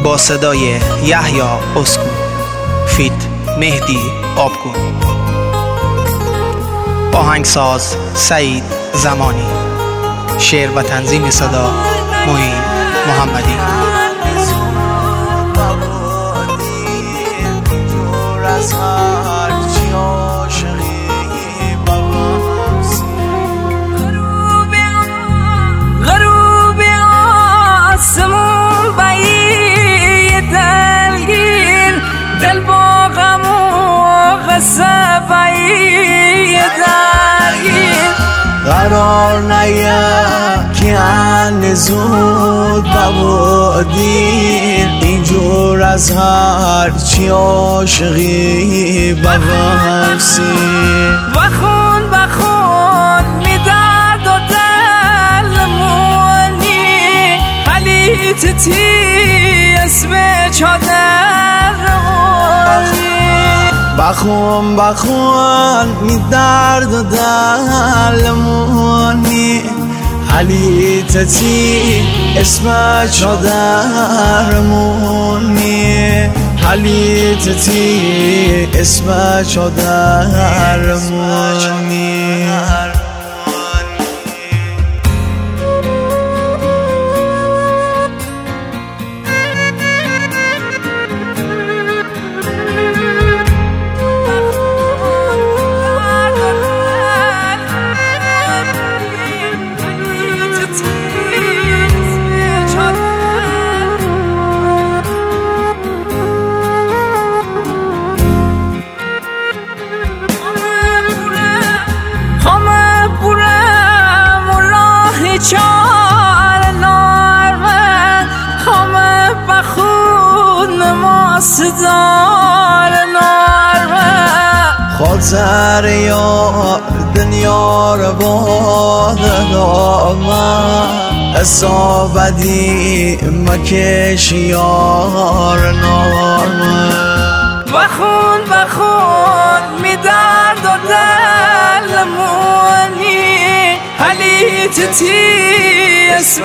با صدای یحیی اسکو فیت مهدی آبگون، آهنگساز سعید زمانی، شعر و تنظیم صدا معین محمدی. قرار نیا که زود بودیم اینجور از هر چی عاشقی بغمسیم بخون می درد و دلمونی حلیتتی اسم چادر بخون می درد و دلمونی حلیتتی اسم چادرمونی حلیتتی اسم چادرمونی. چار نارمن همه بخون ماستدار نارمن خاطر یار دنیا رو باد دامن اصابدی مکش یار نارمن بخون می درد و دلمونی حلیتتی اسم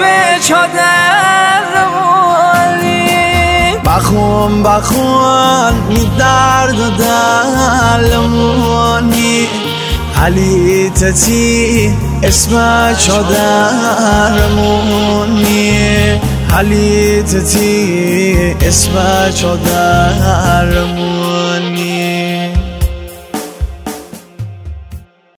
چادرمونی بخون می درد و دلمونی حلیتتی اسم چادرمونی حلیتتی اسم چادرمونی.